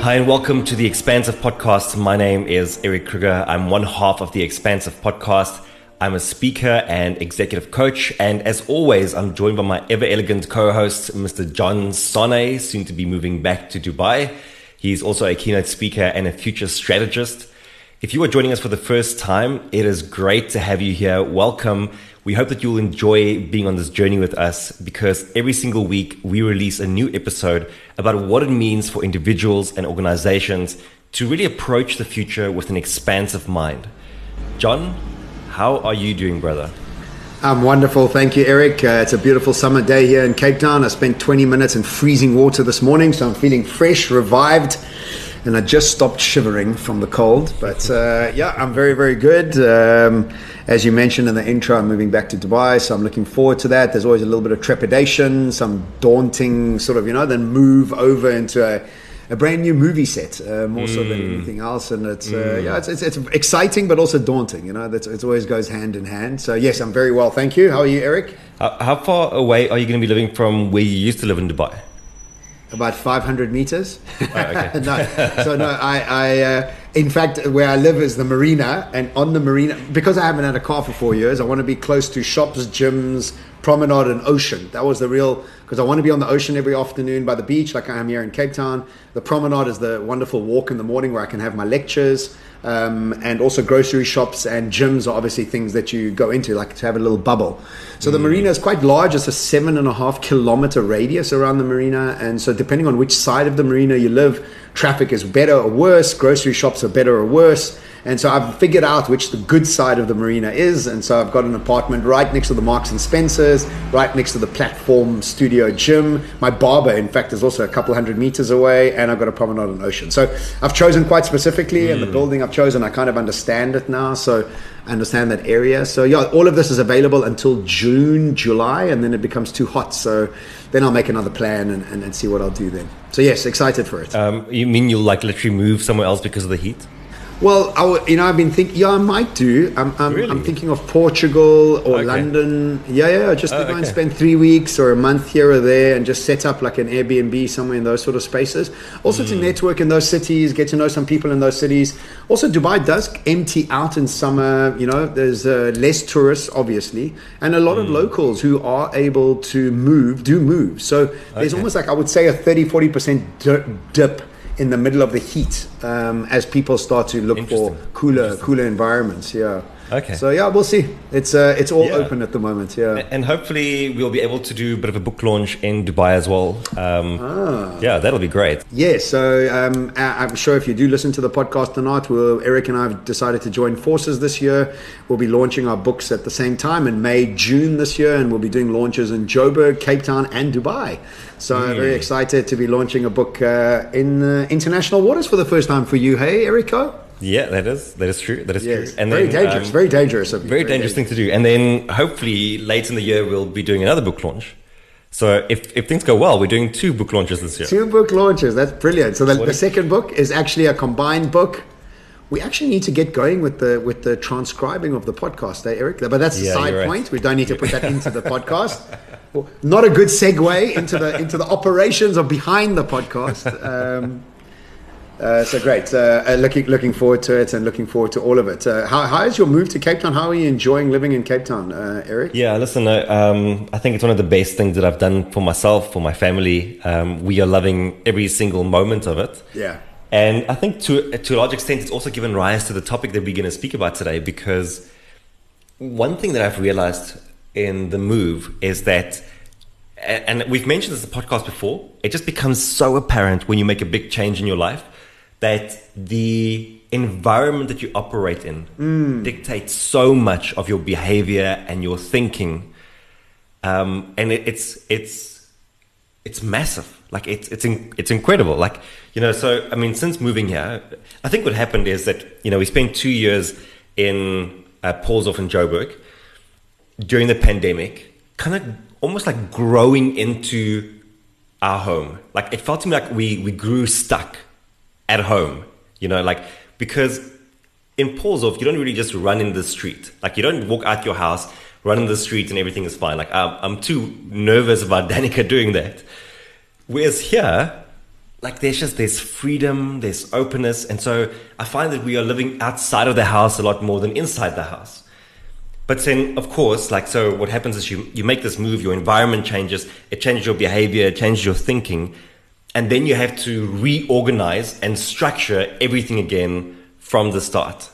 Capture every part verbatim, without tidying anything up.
Hi and welcome to the Expansive Podcast. My name is Eric Kruger. I'm one half of the Expansive Podcast. I'm a speaker and executive coach. And as always, I'm joined by my ever elegant co-host, Mister John Sonne, soon to be moving back to Dubai. He's also a keynote speaker and a future strategist. If you are joining us for the first time, it is great to have you here. Welcome. We hope that you'll enjoy being on this journey with us because every single week we release a new episode about what it means for individuals and organizations to really approach the future with an expansive mind. John, how are you doing, brother? I'm wonderful. Thank you, Eric. Uh, it's a beautiful summer day here in Cape Town. I spent twenty minutes in freezing water this morning, so I'm feeling fresh, revived. And I just stopped shivering from the cold. But uh, yeah, I'm very, very good. Um, as you mentioned in the intro, I'm moving back to Dubai, so I'm looking forward to that. There's always a little bit of trepidation, some daunting sort of, you know, then move over into a, a brand new movie set, uh, more mm. so than anything else. And it's, mm. uh, yeah, it's, it's it's exciting, but also daunting. You know, that's, it always goes hand in hand. So yes, I'm very well. Thank you. How are you, Eric? How, how far away are you going to be living from where you used to live in Dubai? About five hundred meters. Oh, okay. no, so no, I, I uh, in fact, where I live is the marina, and on the marina, because I haven't had a car for four years, I want to be close to shops, gyms, promenade, and ocean. That was the real, because I want to be on the ocean every afternoon by the beach, like I am here in Cape Town. The promenade is the wonderful walk in the morning where I can have my lectures, um, and also grocery shops and gyms are obviously things that you go into, like to have a little bubble. So the mm. marina is quite large. It's a seven and a half kilometer radius around the marina. And so depending on which side of the marina you live, traffic is better or worse. Grocery shops are better or worse. And so I've figured out which the good side of the marina is. And so I've got an apartment right next to the Marks and Spencer's, right next to the Platform Studio Gym. My barber, in fact, is also a couple hundred meters away. And I've got a promenade on ocean. So I've chosen quite specifically. Mm. And the building I've chosen, I kind of understand it now. So I understand that area. So yeah, all of this is available until June, July. And then it becomes too hot. So then I'll make another plan and, and, and see what I'll do then. So yes, excited for it. Um, you mean you'll like literally move somewhere else because of the heat? Well, I w- you know, I've been thinking, yeah, I might do. I'm, I'm, really? I'm thinking of Portugal or okay. London. Yeah, yeah, just to oh, go okay. and spend three weeks or a month here or there and just set up like an Airbnb somewhere in those sort of spaces. Also mm. to network in those cities, get to know some people in those cities. Also, Dubai does empty out in summer. You know, there's uh, less tourists, obviously, and a lot mm. of locals who are able to move, do move. So there's okay. almost like, I would say, a thirty, forty percent dip in the middle of the heat, um, as people start to look for cooler, cooler environments. Yeah. Okay. So yeah, we'll see. It's uh, it's all yeah. open at the moment. Yeah. And hopefully we'll be able to do a bit of a book launch in Dubai as well. Um, ah. Yeah, that'll be great. Yeah. So um, I'm sure if you do listen to the podcast or not, we'll, Eric and I have decided to join forces this year. We'll be launching our books at the same time in May, June this year, and we'll be doing launches in Joburg, Cape Town, and Dubai. So mm. very excited to be launching a book uh, in uh, international waters for the first time for you. Hey, Erico? Yeah, that is that is true. That is yes. true. And very then, dangerous. Um, very dangerous. Of you. Very, very dangerous dangerous thing to do. And then hopefully late in the year we'll be doing another book launch. So if, if things go well, we're doing two book launches this year. Two book launches. That's brilliant. So the, the second book is actually a combined book. We actually need to get going with the with the transcribing of the podcast, eh, Eric? But that's a yeah, side right. point. We don't need to put that into the podcast. Well, not a good segue into the into the operations of behind the podcast. Um, uh, so great. Uh, uh, looking looking forward to it and looking forward to all of it. Uh, how how is your move to Cape Town? How are you enjoying living in Cape Town, uh, Eric? Yeah, listen. Uh, um, I think it's one of the best things that I've done for myself, for my family. Um, we are loving every single moment of it. Yeah. And I think to to a large extent, it's also given rise to the topic that we're going to speak about today. Because one thing that I've realized in the move is that, and we've mentioned this in the podcast before, it just becomes so apparent when you make a big change in your life that the environment that you operate in mm. dictates so much of your behavior and your thinking. Um, and it, it's it's it's massive. Like it's it's in, it's incredible. Like, you know, so I mean, since moving here, I think what happened is that, you know, we spent two years in uh, Paulsdorf in Joburg during the pandemic, kind of almost like growing into our home. Like it felt to me like we we grew stuck at home, you know, like because in Paulsdorf you don't really just run in the street. Like you don't walk out your house, run in the street, and everything is fine. Like I'm, I'm too nervous about Danica doing that. Whereas here, like there's just there's freedom, there's openness, and so I find that we are living outside of the house a lot more than inside the house. But then, of course, like so, what happens is you you make this move, your environment changes, it changes your behavior, it changes your thinking, and then you have to reorganize and structure everything again from the start,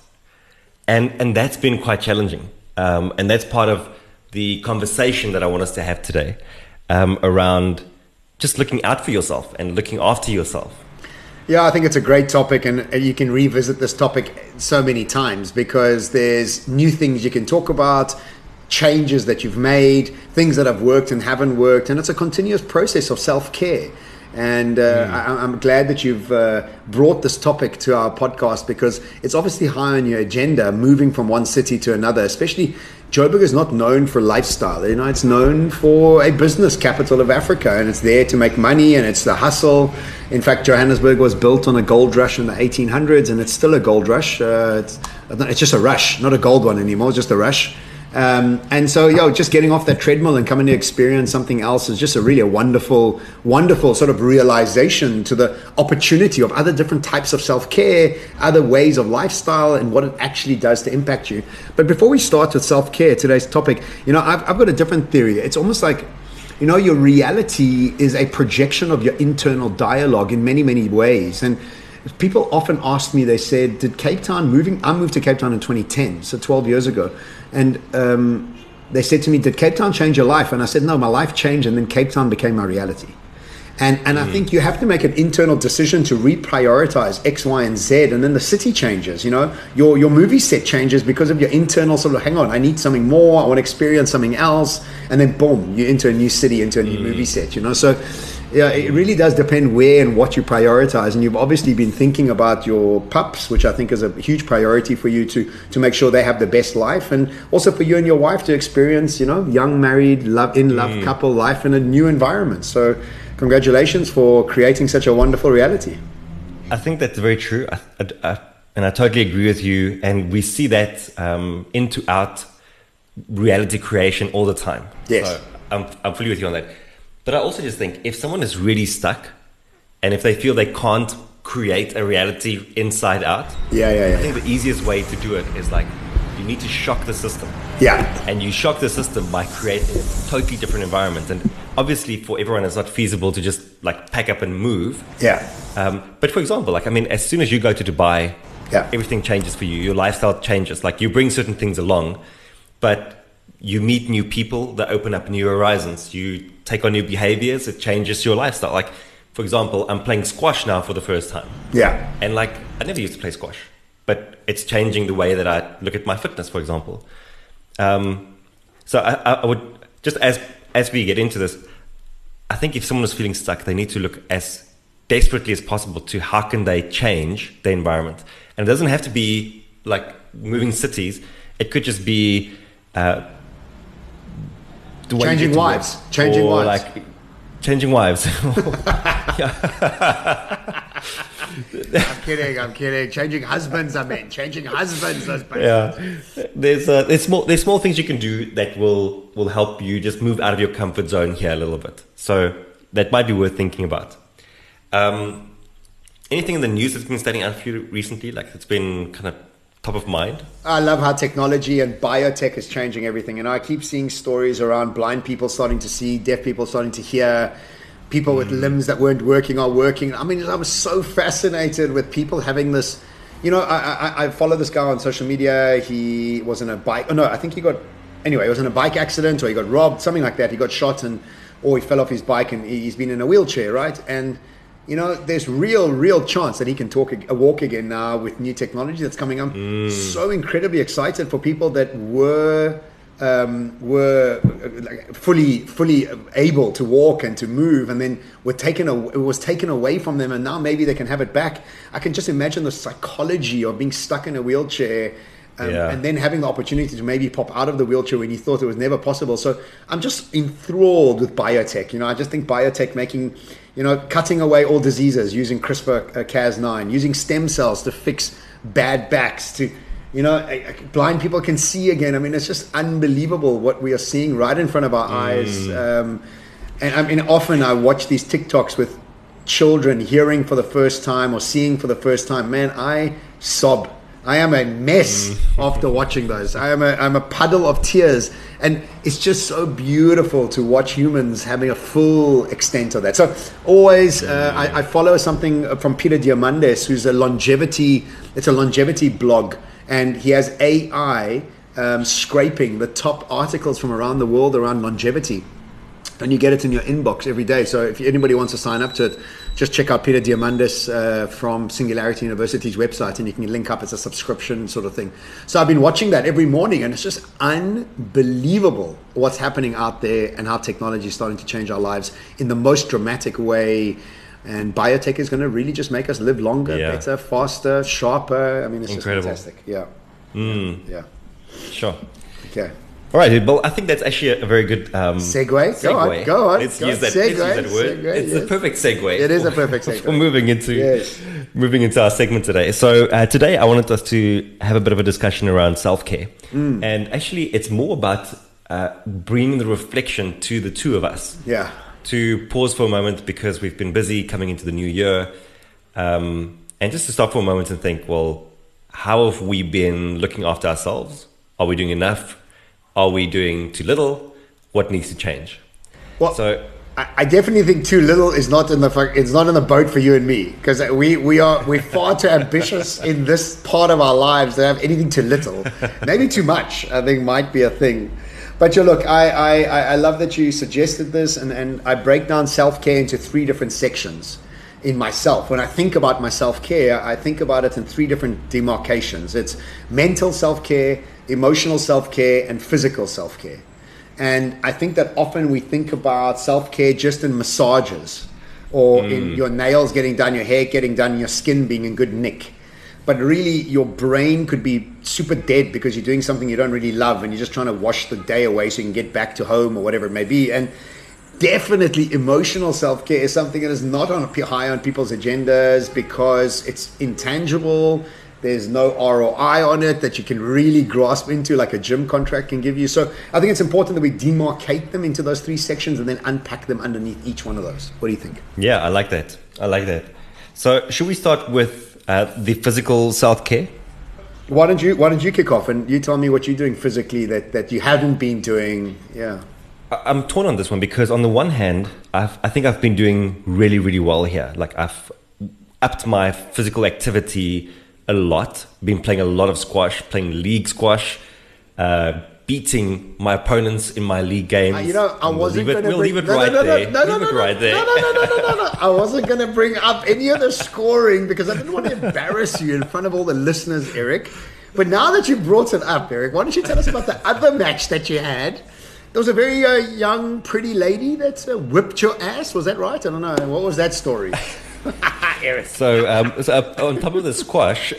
and and that's been quite challenging, um, and that's part of the conversation that I want us to have today, um, around just looking out for yourself and looking after yourself. Yeah, I think it's a great topic, and you can revisit this topic so many times because there's new things you can talk about, changes that you've made, things that have worked and haven't worked, and it's a continuous process of self-care. And uh, mm. I, I'm glad that you've uh, brought this topic to our podcast because it's obviously high on your agenda, moving from one city to another. Especially, Joburg is not known for lifestyle. You know, it's known for a business capital of Africa, and it's there to make money, and it's the hustle. In fact, Johannesburg was built on a gold rush in the eighteen hundreds, and it's still a gold rush. Uh, it's, it's just a rush, not a gold one anymore, it's just a rush. Um, and so, yo, just getting off that treadmill and coming to experience something else is just a really a wonderful, wonderful sort of realization to the opportunity of other different types of self-care, other ways of lifestyle, and what it actually does to impact you. But before we start with self-care, today's topic, you know, I've, I've got a different theory. It's almost like, you know, your reality is a projection of your internal dialogue in many, many ways. And people often ask me, they said, did Cape Town moving, I moved to Cape Town in twenty ten, so twelve years ago. And um, they said to me, did Cape Town change your life? And I said, no, my life changed, and then Cape Town became my reality. And and mm. I think you have to make an internal decision to reprioritize X, Y, and Z, and then the city changes. You know, your your movie set changes because of your internal sort of, hang on, I need something more, I want to experience something else, and then boom, you enter a new city, into a new mm. movie set. You know, so yeah, it really does depend where and what you prioritize. And you've obviously been thinking about your pups, which I think is a huge priority for you to to make sure they have the best life, and also for you and your wife to experience, you know, young married love in love mm. couple life in a new environment. So congratulations for creating such a wonderful reality. I think that's very true. I, I, I, and I totally agree with you. And we see that um, into out reality creation all the time. Yes. So I'm, I'm fully with you on that. But I also just think if someone is really stuck and if they feel they can't create a reality inside out, yeah, yeah, yeah. I think the easiest way to do it is like you need to shock the system. Yeah. And you shock the system by creating a totally different environment. And obviously for everyone, it's not feasible to just like pack up and move. Yeah. Um, but for example, like, I mean, as soon as you go to Dubai, yeah. everything changes for you. Your lifestyle changes. Like you bring certain things along, but you meet new people that open up new horizons. You take on new behaviors. It changes your lifestyle. Like, for example, I'm playing squash now for the first time. Yeah. And like, I never used to play squash, but it's changing the way that I look at my fitness, for example. Um, so I, I would just, as, as we get into this, I think if someone is feeling stuck, they need to look as desperately as possible to how can they change the environment. And it doesn't have to be like moving cities. It could just be, uh, changing wives, work, changing or wives, like changing wives. I'm kidding, I'm kidding. Changing husbands, I mean, changing husbands. husbands. Yeah, there's uh, there's small there's small things you can do that will will help you just move out of your comfort zone here a little bit. So that might be worth thinking about. Um, anything in the news that's been standing out for you recently? Like it's been kind of top of mind? I love how technology and biotech is changing everything. And I keep seeing stories around blind people starting to see, deaf people starting to hear, people mm. with limbs that weren't working are working. I mean, I was so fascinated with people having this, you know, I, I, I follow this guy on social media. He was in a bike, oh no, I think he got, anyway, he was in a bike accident or he got robbed, something like that. He got shot and, or he fell off his bike and he's been in a wheelchair, right? And you know, there's real, real chance that he can talk, uh, walk again now with new technology that's coming up. Mm. So incredibly excited for people that were um, were uh, fully, fully able to walk and to move, and then were taken. Aw- it was taken away from them, and now maybe they can have it back. I can just imagine the psychology of being stuck in a wheelchair. Um, yeah. And then having the opportunity to maybe pop out of the wheelchair when you thought it was never possible. So I'm just enthralled with biotech. You know, I just think biotech making, you know, cutting away all diseases using CRISPR Cas nine, using stem cells to fix bad backs, to, you know, blind people can see again. I mean, it's just unbelievable what we are seeing right in front of our mm. eyes. Um, and I mean, often I watch these TikToks with children hearing for the first time or seeing for the first time, man, I sob. I am a mess mm. after watching those. I am a, I'm a puddle of tears. And it's just so beautiful to watch humans having a full extent of that. So always, uh, I, I follow something from Peter Diamandis, who's a longevity, it's a longevity blog. And he has A I um, scraping the top articles from around the world around longevity. And you get it in your inbox every day. So if anybody wants to sign up to it, just check out Peter Diamandis uh, from Singularity University's website, and you can link up. It's a subscription sort of thing. So I've been watching that every morning, and it's just unbelievable what's happening out there and how technology is starting to change our lives in the most dramatic way. And biotech is going to really just make us live longer, yeah. better, faster, sharper. I mean, it's Incredible. just fantastic. Yeah. Mm. Yeah. Sure. Okay. All right, well, I think that's actually a very good um, segue. segue. Go on, go on. Let's go use on. that, segue, let's use that word. Segue, it's yes. the perfect segue. It is a perfect segue. For moving into yes. moving into our segment today. So uh, today, I wanted us to have a bit of a discussion around self-care, mm. and actually, it's more about uh, bringing the reflection to the two of us. Yeah. To pause for a moment because we've been busy coming into the new year, um, and just to stop for a moment and think, well, how have we been looking after ourselves? Are we doing enough? Are we doing too little? What needs to change? Well, so I, I definitely think too little is not in the it's not in the boat for you and me, because we we are we're far too ambitious in this part of our lives to have anything too little. Maybe too much, I think, might be a thing. But you look, I, I, I love that you suggested this, and, and I break down self-care into three different sections in myself. When I think about my self-care, I think about it in three different demarcations. It's mental self-care, emotional self-care, and physical self-care. And I think that often we think about self-care just in massages, or mm. in your nails getting done, your hair getting done, your skin being in good nick. But really, your brain could be super dead because you're doing something you don't really love, and you're just trying to wash the day away so you can get back to home or whatever it may be. And definitely emotional self-care is something that is not on high on people's agendas because it's intangible. There's no R O I on it that you can really grasp into like a gym contract can give you. So I think it's important that we demarcate them into those three sections and then unpack them underneath each one of those. What do you think? Yeah, I like that. I like that. So should we start with uh, the physical self-care? Why don't you Why don't you kick off and you tell me what you're doing physically that, that you haven't been doing? Yeah. I'm torn on this one because on the one hand, I've, I think I've been doing really, really well here. Like I've upped my physical activity a lot, been playing a lot of squash, playing league squash, uh, beating my opponents in my league games. Uh, you know, I wasn't going to We'll bring, leave it no, right no, no, there. No, no, leave no, it no, right no, there. no, no, no, no, no, no. I wasn't going to bring up any of the scoring because I didn't want to embarrass you in front of all the listeners, Eric. But now that you brought it up, Eric, why don't you tell us about the other match that you had? There was a very uh, young, pretty lady that uh, whipped your ass. Was that right? I don't know. What was that story? Eric. So, um, so uh, on top of the squash...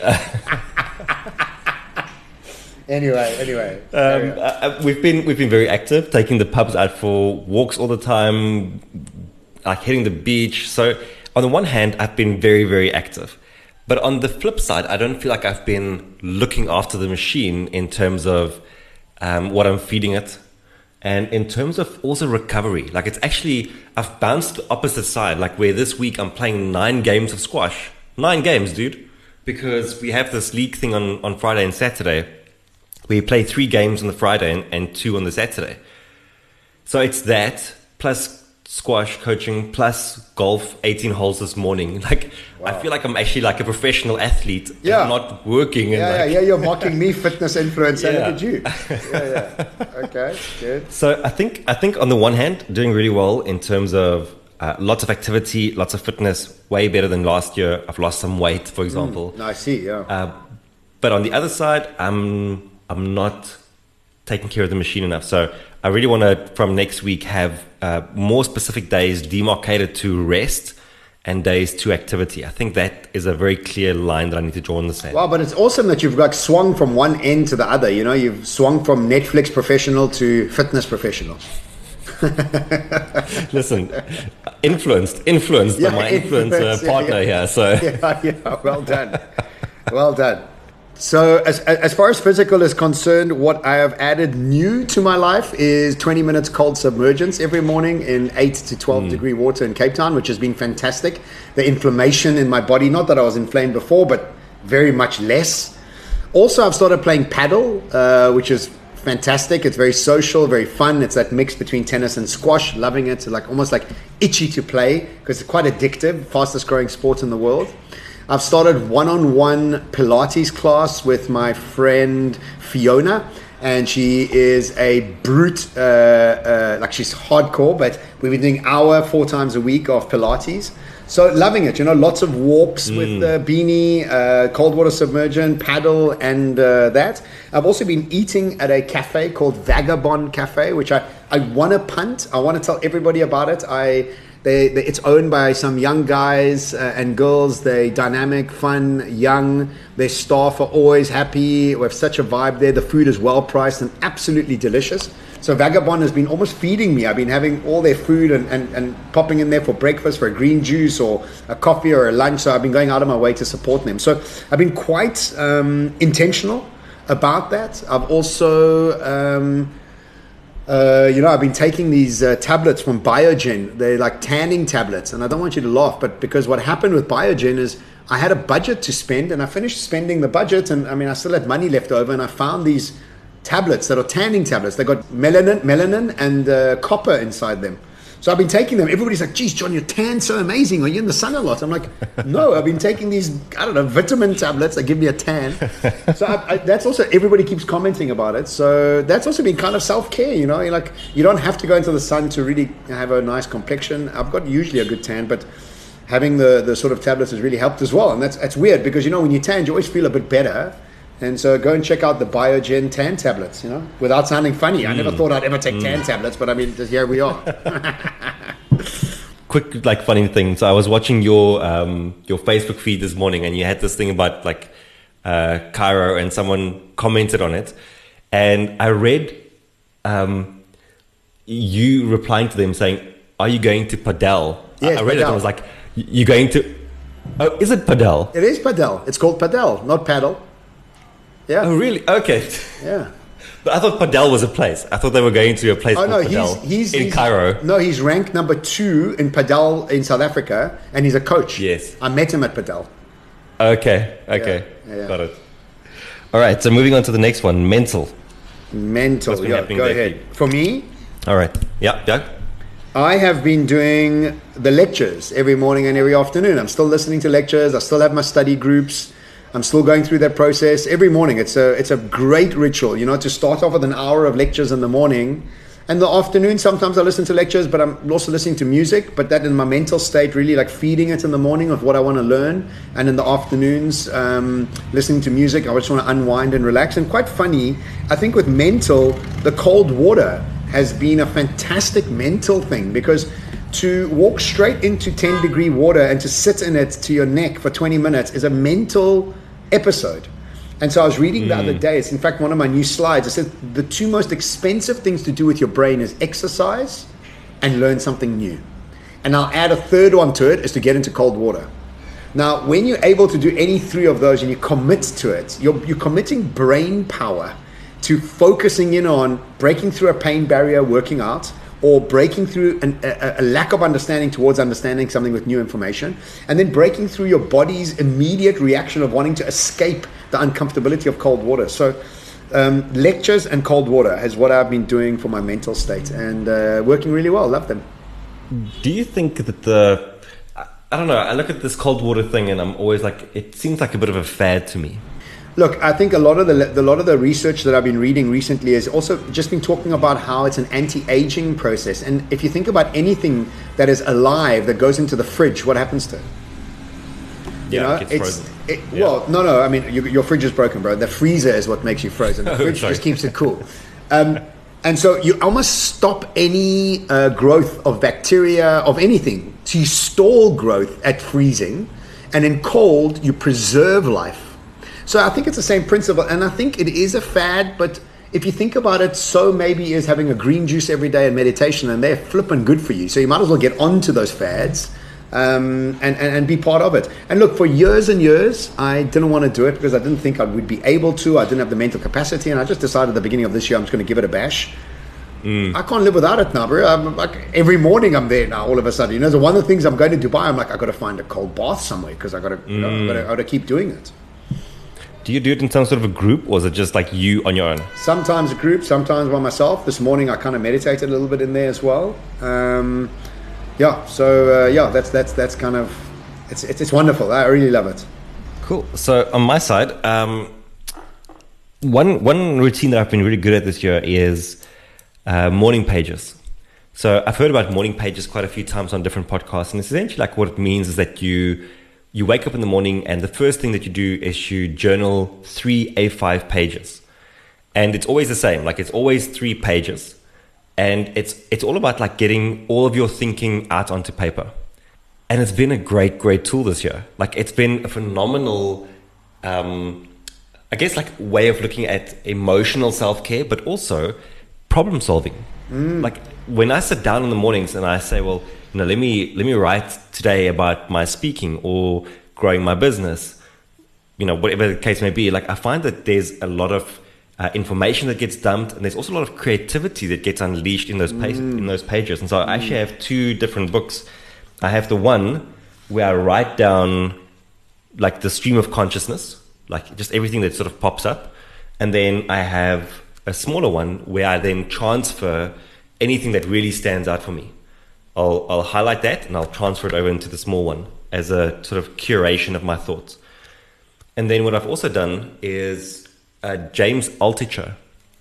Anyway, anyway, um, uh, we've been we've been very active, taking the pubs out for walks all the time, like hitting the beach. So on the one hand, I've been very very active, but on the flip side, I don't feel like I've been looking after the machine in terms of um, what I'm feeding it, and in terms of also recovery. Like it's actually I've bounced the opposite side. Like where this week I'm playing nine games of squash, nine games, dude, because we have this league thing on on Friday and Saturday. We play three games on the Friday and, and two on the Saturday. So it's that, plus squash coaching, plus golf, eighteen holes this morning. Like, wow. I feel like I'm actually like a professional athlete. Yeah. And not working. Yeah, and like, yeah, yeah, you're mocking me, fitness influencer. Yeah. Look at you. Yeah, yeah. Okay, good. So I think, I think on the one hand, doing really well in terms of uh, lots of activity, lots of fitness, way better than last year. I've lost some weight, for example. Mm, I see, yeah. Uh, but on the other side, I'm... I'm not taking care of the machine enough. So I really want to, from next week, have uh, more specific days demarcated to rest and days to activity. I think that is a very clear line that I need to draw in the sand. Wow, but it's awesome that you've like swung from one end to the other. You know, you've swung from Netflix professional to fitness professional. Listen, influenced, influenced yeah, by my influencer yeah, partner yeah. here. So yeah, yeah, well done. Well done. So as as far as physical is concerned, what I have added new to my life is twenty minutes cold submergence every morning in eight to twelve mm. degree water in Cape Town, which has been fantastic. The inflammation in my body, not that I was inflamed before, but very much less. Also, I've started playing paddle, uh, which is fantastic. It's very social, very fun. It's that mix between tennis and squash. Loving it. It's like almost like itchy to play because it's quite addictive. Fastest growing sport in the world. I've started one-on-one Pilates class with my friend Fiona, and she is a brute, uh, uh, like she's hardcore, but we've been doing hour four times a week of Pilates. So loving it, you know, lots of walks mm. with uh, Beanie, uh, cold water submersion, paddle, and uh, that. I've also been eating at a cafe called Vagabond Cafe, which I, I want to punt. I want to tell everybody about it. I they, they It's owned by some young guys uh, and girls. They're dynamic, fun, young. Their staff are always happy. We have such a vibe there. The food is well priced and absolutely delicious. So Vagabond has been almost feeding me. I've been having all their food and, and, and popping in there for breakfast, for a green juice or a coffee or a lunch. So I've been going out of my way to support them. So I've been quite um, intentional about that. I've also, um, uh, you know, I've been taking these uh, tablets from Biogen. They're like tanning tablets. And I don't want you to laugh, but because what happened with Biogen is I had a budget to spend and I finished spending the budget. And I mean, I still had money left over and I found these tablets that are tanning tablets. They got melanin, melanin and uh, copper inside them. So I've been taking them. Everybody's like, geez, John, your tan's so amazing. Are you in the sun a lot? I'm like, no, I've been taking these, I don't know, vitamin tablets that give me a tan. So I, I, that's also, everybody keeps commenting about it. So that's also been kind of self-care, you know, You're like, you don't have to go into the sun to really have a nice complexion. I've got usually a good tan, but having the, the sort of tablets has really helped as well. And that's, that's weird because, you know, when you tan, you always feel a bit better. And so go and check out the Biogen tan tablets, you know, without sounding funny. Mm. I never thought I'd ever take mm. tan tablets, but I mean, just here we are. Quick, like funny thing. So I was watching your um, your Facebook feed this morning and you had this thing about like uh, Cairo and someone commented on it. And I read um, you replying to them saying, are you going to Padel? Yes, I read Padel. it and I was like, you're going to, oh, is it Padel? It is Padel. It's called Padel, not paddle. Yeah. Oh, really? Okay. Yeah. But I thought Padel was a place. I thought they were going to a place oh, called no, Padel he's, he's, in he's, Cairo. No, he's ranked number two in Padel in South Africa, and he's a coach. Yes. I met him at Padel. Okay. Okay. Yeah, yeah. Got it. All right. So moving on to the next one, mental. Mental. Yeah, go ahead. For me? All right. Yeah, yeah. I have been doing the lectures every morning and every afternoon. I'm still listening to lectures. I still have my study groups. I'm still going through that process every morning. It's a it's a great ritual, you know, to start off with an hour of lectures in the morning. And the afternoon, sometimes I listen to lectures, but I'm also listening to music, but that in my mental state, really like feeding it in the morning of what I want to learn. And in the afternoons, um, listening to music, I just want to unwind and relax. And quite funny, I think with mental, the cold water has been a fantastic mental thing because to walk straight into ten degree water and to sit in it to your neck for twenty minutes is a mental episode. And so I was reading the mm. other day, it's in fact one of my new slides, it says the two most expensive things to do with your brain is exercise and learn something new. And I'll add a third one to it, is to get into cold water. Now, when you're able to do any three of those and you commit to it, you're, you're committing brain power to focusing in on breaking through a pain barrier, working out, or breaking through an, a, a lack of understanding towards understanding something with new information, and then breaking through your body's immediate reaction of wanting to escape the uncomfortability of cold water. So um, lectures and cold water is what I've been doing for my mental state, and uh, working really well. Love them. Do you think that the, I don't know, I look at this cold water thing and I'm always like, it seems like a bit of a fad to me. Look, I think a lot of the a lot of the research that I've been reading recently has also just been talking about how it's an anti-aging process. And if you think about anything that is alive that goes into the fridge, what happens to it? You yeah, know, it gets it's frozen. It, yeah. Well, no, no. I mean, you, your fridge is broken, bro. The freezer is what makes you frozen. The fridge oh, just keeps it cool. Um, and so you almost stop any uh, growth of bacteria of anything. So you stall growth at freezing, and in cold you preserve life. So I think it's the same principle, and I think it is a fad, but if you think about it, so maybe is having a green juice every day and meditation, and they're flipping good for you. So you might as well get onto those fads. um, and, and, and be part of it. And look, for years and years, I didn't want to do it because I didn't think I would be able to. I didn't have the mental capacity. And I just decided at the beginning of this year, I'm just going to give it a bash. Mm. I can't live without it now, bro. I'm like, every morning I'm there now, all of a sudden. You know, so one of the things I'm going to Dubai, I'm like, I got to find a cold bath somewhere because I got to, mm. you know, I got to, I got to keep doing it. Do you do it in some sort of a group, or is it just like you on your own? Sometimes a group, sometimes by myself. This morning I kind of meditated a little bit in there as well. Um, yeah, so uh, yeah, that's that's that's kind of it's, it's it's wonderful. I really love it. Cool. So on my side, um, one one routine that I've been really good at this year is uh, morning pages. So I've heard about morning pages quite a few times on different podcasts, and it's essentially like what it means is that you. You wake up in the morning and the first thing that you do is you journal three A five pages. And it's always the same, like it's always three pages. And it's it's all about like getting all of your thinking out onto paper. And it's been a great, great tool this year. Like it's been a phenomenal, um, I guess like way of looking at emotional self-care, but also problem solving. Mm. Like when I sit down in the mornings and I say, well, you know, let me let me write today about my speaking or growing my business, you know, whatever the case may be. Like I find that there's a lot of uh, information that gets dumped, and there's also a lot of creativity that gets unleashed in those pa- mm. in those pages. And so I actually have two different books. I have the one where I write down like the stream of consciousness, like just everything that sort of pops up, and then I have a smaller one where I then transfer anything that really stands out for me. I'll, I'll highlight that and I'll transfer it over into the small one as a sort of curation of my thoughts. And then what I've also done is uh, James Altucher.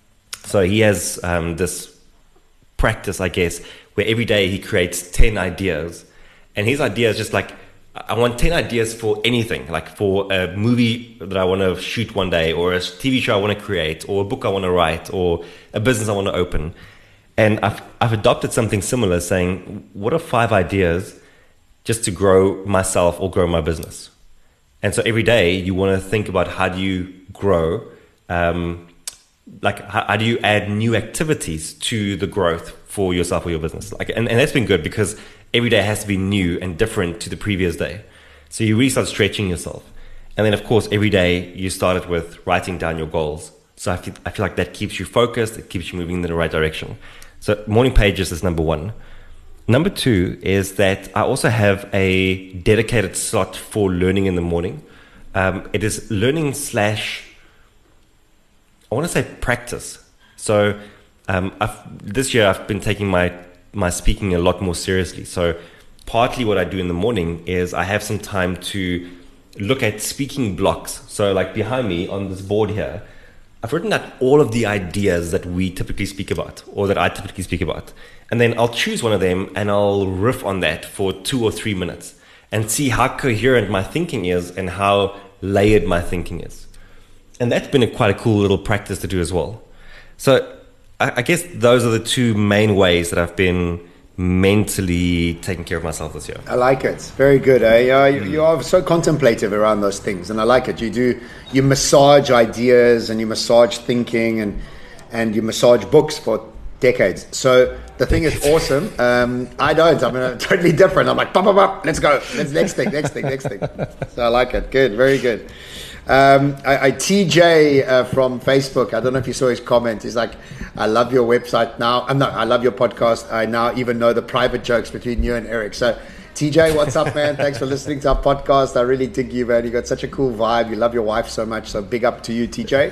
So he has um, this practice, I guess, where every day he creates ten ideas. And his idea is just like, I want ten ideas for anything, like for a movie that I want to shoot one day, or a T V show I want to create, or a book I want to write, or a business I want to open. And I've I've adopted something similar, saying, what are five ideas just to grow myself or grow my business? And so every day you want to think about how do you grow, um, like how, how do you add new activities to the growth for yourself or your business? Like, and, and that's been good because every day has to be new and different to the previous day. So you really start stretching yourself. And then of course, every day you start it with writing down your goals. So I feel, I feel like that keeps you focused. It keeps you moving in the right direction. So morning pages is number one. Number two is that I also have a dedicated slot for learning in the morning. Um, it is learning slash, I want to say practice. So um, I've, this year I've been taking my, my speaking a lot more seriously. So partly what I do in the morning is I have some time to look at speaking blocks. So like behind me on this board here, I've written out all of the ideas that we typically speak about, or that I typically speak about. And then I'll choose one of them and I'll riff on that for two or three minutes and see how coherent my thinking is and how layered my thinking is. And that's been a quite a cool little practice to do as well. So I, I guess those are the two main ways that I've been mentally taking care of myself this year. I like it. Very good. Eh? Uh, you, you are so contemplative around those things, and I like it. You do you massage ideas and you massage thinking and and you massage books for decades. So the thing is awesome. Um, I don't. I'm uh, totally different. I'm like, pop, pop, pop. Let's go. Let's next thing, next thing, next thing. So I like it. Good. Very good. Um, I, I T J uh, from Facebook, I don't know if you saw his comment. He's like, I love your website now. I'm not, I love your podcast. I now even know the private jokes between you and Eric. So T J, what's up, man? Thanks for listening to our podcast. I really dig you, man. You got such a cool vibe. You love your wife so much. So big up to you, T J.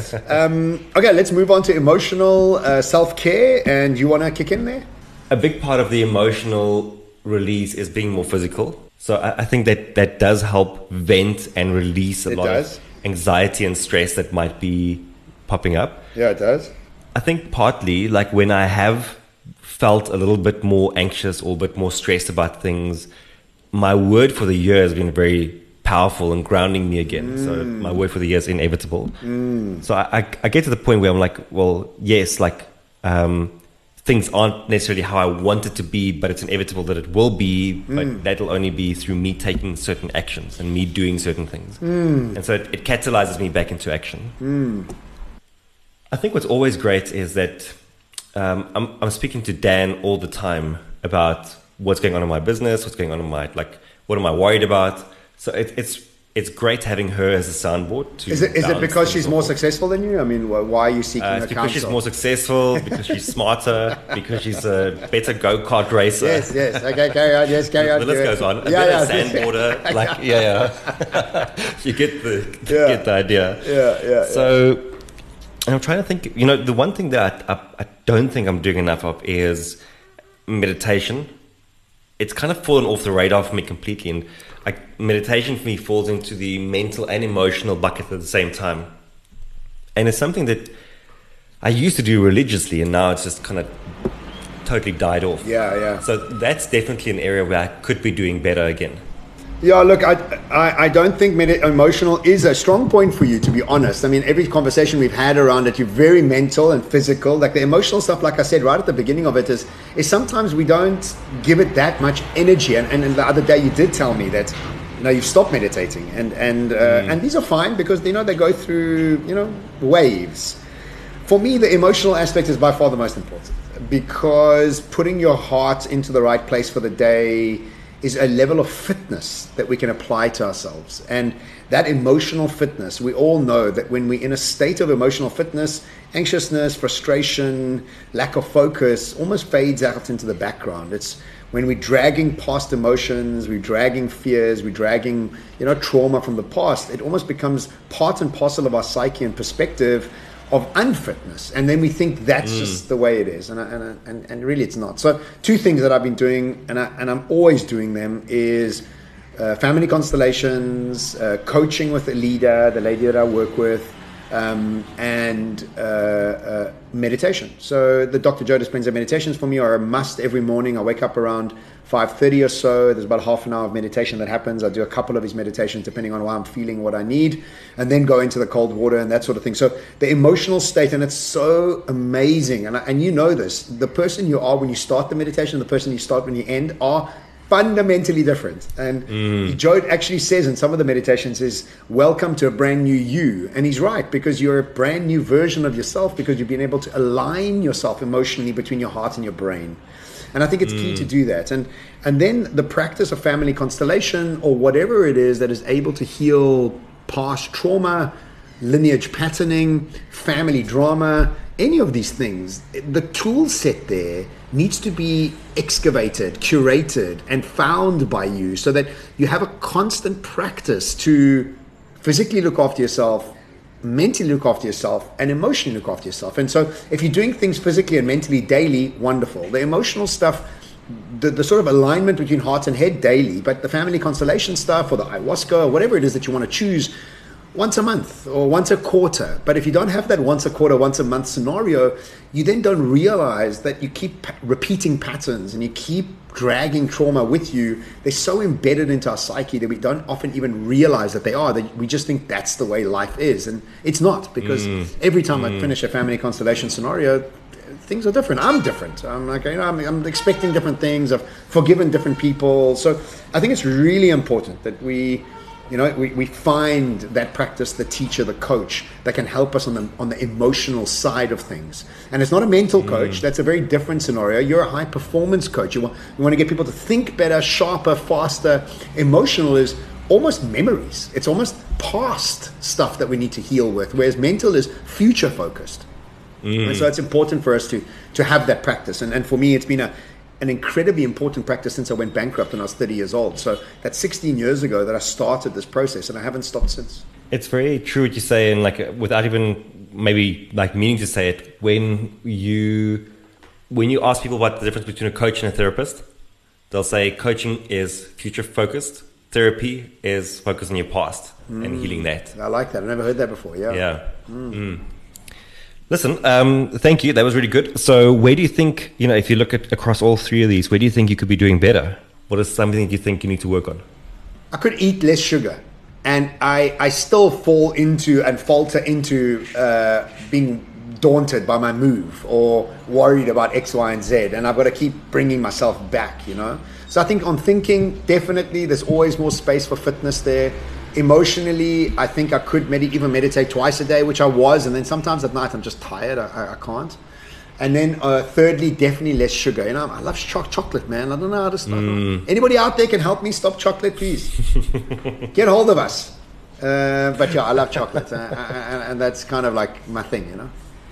Um, okay, let's move on to emotional uh, self-care. And you want to kick in there? A big part of the emotional release is being more physical. So I, I think that that does help vent and release a it lot does. of anxiety and stress that might be popping up. Yeah, it does. I think partly, like when I have felt a little bit more anxious or a bit more stressed about things, my word for the year has been very powerful and grounding me again. Mm. So my word for the year is inevitable. Mm. So I, I, I get to the point where I'm like, well, yes, like um, things aren't necessarily how I want it to be, but it's inevitable that it will be, but mm. that'll only be through me taking certain actions and me doing certain things. Mm. And so it, it catalyzes me back into action. Mm. I think what's always great is that um, I'm, I'm speaking to Dan all the time about what's going on in my business, what's going on in my, like, what am I worried about? So it, it's it's great having her as a soundboard. To is it is it because she's more off. successful than you? I mean, why are you seeking Uh, her it's because counsel? she's more successful, because she's smarter, because she's a better go-kart racer. Yes, yes. Okay, carry on. Yes, carry on. The list goes on. A Yeah, better yeah. sandboarder. Like, yeah, yeah. You get the Yeah. get the idea. Yeah, yeah. So, and I'm trying to think. You know, the one thing that I, I, I don't think I'm doing enough of is meditation. It's kind of fallen off the radar for me completely, and like meditation for me falls into the mental and emotional bucket at the same time. And it's something that I used to do religiously, and now it's just kind of totally died off. Yeah, yeah. So that's definitely an area where I could be doing better again. Yeah, look, I, I, I don't think med- emotional is a strong point for you, to be honest. I mean, every conversation we've had around it, you're very mental and physical. Like the emotional stuff, like I said right at the beginning of it, is is sometimes we don't give it that much energy. And, and, and the other day you did tell me that, you know, you've stopped meditating. And and uh, mm. and these are fine because, you know, they go through, you know, waves. For me, the emotional aspect is by far the most important, because putting your heart into the right place for the day is a level of fitness that we can apply to ourselves. And that emotional fitness, we all know that when we're in a state of emotional fitness, anxiousness, frustration, lack of focus almost fades out into the background. It's when we're dragging past emotions, we're dragging fears, we're dragging, you know, trauma from the past, it almost becomes part and parcel of our psyche and perspective of unfitness, and then we think that's mm. just the way it is, and, I, and, I, and and really it's not. So two things that I've been doing, and, I, and I'm always doing them, is uh, family constellations, uh, coaching with a leader, the lady that I work with, um, and uh, uh, meditation. So the Doctor Joe Dispenza meditations for me are a must every morning. I wake up around five thirty or so. There's about half an hour of meditation that happens. I do a couple of these meditations depending on how I'm feeling, what I need, and then go into the cold water and that sort of thing. So the emotional state, and it's so amazing. And, I, and you know this, the person you are when you start the meditation, the person you start when you end are fundamentally different. And mm. Joe actually says in some of the meditations is, welcome to a brand new you. And he's right, because you're a brand new version of yourself, because you've been able to align yourself emotionally between your heart and your brain. And I think it's key mm. to do that. And and then the practice of family constellation, or whatever it is that is able to heal past trauma, lineage patterning, family drama, any of these things, the tool set there needs to be excavated, curated, and found by you, so that you have a constant practice to physically look after yourself, mentally look after yourself, and emotionally look after yourself. And so if you're doing things physically and mentally daily, wonderful. The emotional stuff, the, the sort of alignment between heart and head daily, but the family constellation stuff, or the ayahuasca, or whatever it is that you want to choose, once a month or once a quarter. But if you don't have that once a quarter, once a month scenario, you then don't realize that you keep pa- repeating patterns, and you keep dragging trauma with you. They're so embedded into our psyche that we don't often even realize that they are, that we just think that's the way life is. And it's not, because mm. every time mm. I finish a family constellation scenario, things are different. I'm different. I'm like, you know, I'm, I'm expecting different things. I've forgiven different people. So I think it's really important that we, you know, we, we find that practice, the teacher, the coach that can help us on the on the emotional side of things. And it's not a mental coach. Mm. That's a very different scenario. You're a high performance coach. You want, you want to get people to think better, sharper, faster. Emotional is almost memories. It's almost past stuff that we need to heal with, whereas mental is future focused. Mm. And so it's important for us to to have that practice. And, and for me, it's been a an incredibly important practice since I went bankrupt when I was thirty years old. So that's sixteen years ago that I started this process, and I haven't stopped since. It's very true what you say, and like without even maybe like meaning to say it, when you when you ask people about the difference between a coach and a therapist, they'll say coaching is future focused, therapy is focused on your past mm. and healing that. I like that. I never heard that before. Yeah. Yeah. Mm. Mm. Listen, um, thank you. That was really good. So where do you think, you know, if you look at across all three of these, where do you think you could be doing better? What is something that you think you need to work on? I could eat less sugar. And I, I still fall into and falter into uh, being daunted by my move or worried about X, Y, and Z. And I've got to keep bringing myself back, you know. So I think on thinking, definitely there's always more space for fitness there. Emotionally, I think I could med- even meditate twice a day, which I was, and then sometimes at night I'm just tired. I, I, I can't. And then uh, thirdly, definitely less sugar. You know, I love cho- chocolate, man. I don't know how to stop. Mm. Anybody out there can help me stop chocolate, please? Get hold of us. Uh, but yeah, I love chocolate, uh, and, and that's kind of like my thing, you know.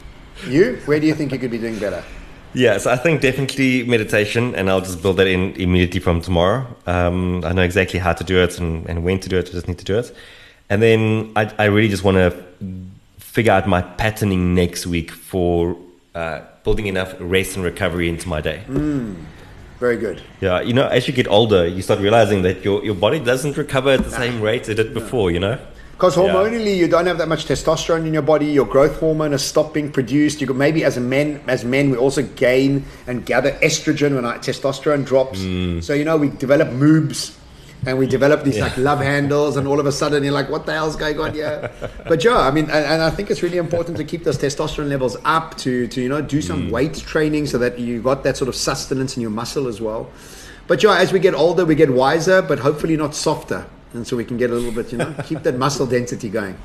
You? Where do you think you could be doing better? Yeah, so I think definitely meditation, and I'll just build that in immediately from tomorrow. Um, I know exactly how to do it and, and when to do it. I just need to do it. And then I, I really just want to figure out my patterning next week for uh, building enough rest and recovery into my day. Mm, very good. Yeah, you know, as you get older, you start realizing that your, your body doesn't recover at the Nah. same rate it did before, you know? Because Yeah. hormonally, you don't have that much testosterone in your body. Your growth hormone has stopped being produced. You could maybe, as a men, as men, we also gain and gather estrogen when our testosterone drops. Mm. So you know, we develop moobs, and we develop these Yeah. like love handles, and all of a sudden you're like, "What the hell's going on here?" But yeah, I mean, and, and I think it's really important to keep those testosterone levels up. To to you know, do some Mm. weight training so that you got that sort of sustenance in your muscle as well. But yeah, as we get older, we get wiser, but hopefully not softer. And so we can get a little bit, you know, keep that muscle density going.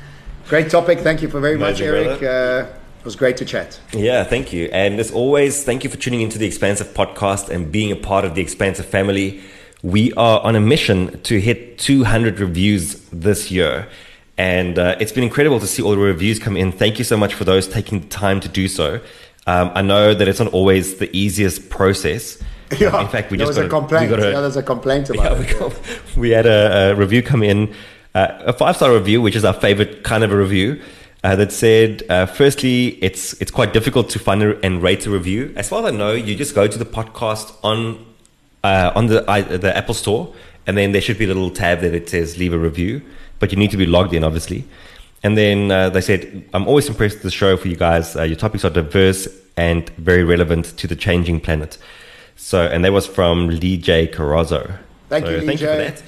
Great topic. Thank you for very much, Amazing, Eric. brother. Uh, it was great to chat. Yeah, thank you. And as always, thank you for tuning into the Expansive podcast and being a part of the Expansive family. We are on a mission to hit two hundred reviews this year. And uh, it's been incredible to see all the reviews come in. Thank you so much for those taking the time to do so. Um, I know that it's not always the easiest process. Yeah, Um, in fact, we there just was got a complaint. We got a, yeah, there's a complaint about yeah, we, it. got, we had a, a review come in, uh, a five-star review, which is our favorite kind of a review, uh, that said, uh, firstly, it's it's quite difficult to find a, and rate a review. As far as I know, you just go to the podcast on uh, on the I, the Apple Store, and then there should be a little tab that it says leave a review, but you need to be logged in, obviously. And then uh, they said, I'm always impressed with the show for you guys. Uh, your topics are diverse and very relevant to the changing planet. So, and that was from Lee J. Carrazzo. Thank so you, Lee thank J. you for that.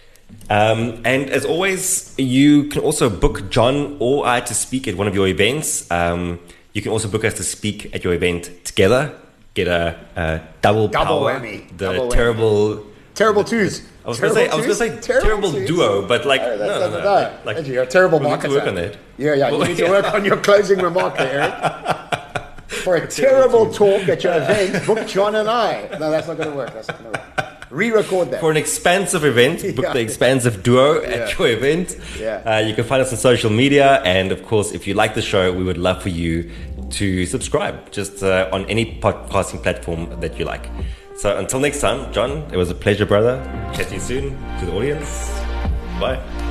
Um, and as always, you can also book John or I to speak at one of your events. Um, you can also book us to speak at your event together. Get a, a double, Double power, whammy. the Double whammy. terrible, Terrible twos. I was going to say, I was going to say terrible, twos. duo, but like Oh, no, that's no, not no, that. like You're a terrible we'll need to marketer. work on that. Yeah, yeah. You Well, need to yeah. work on your closing remark there, Eric. For a terrible talk at your event, book John and I. No, that's not going to work. That's not going to work. Re-record that. For an expansive event, book Yeah. the expansive duo at Yeah. your event. Yeah. Uh, you can find us on social media, and of course, if you like the show, we would love for you to subscribe just uh, on any podcasting platform that you like. So until next time, John, it was a pleasure, brother. Catch you soon. To the audience, bye.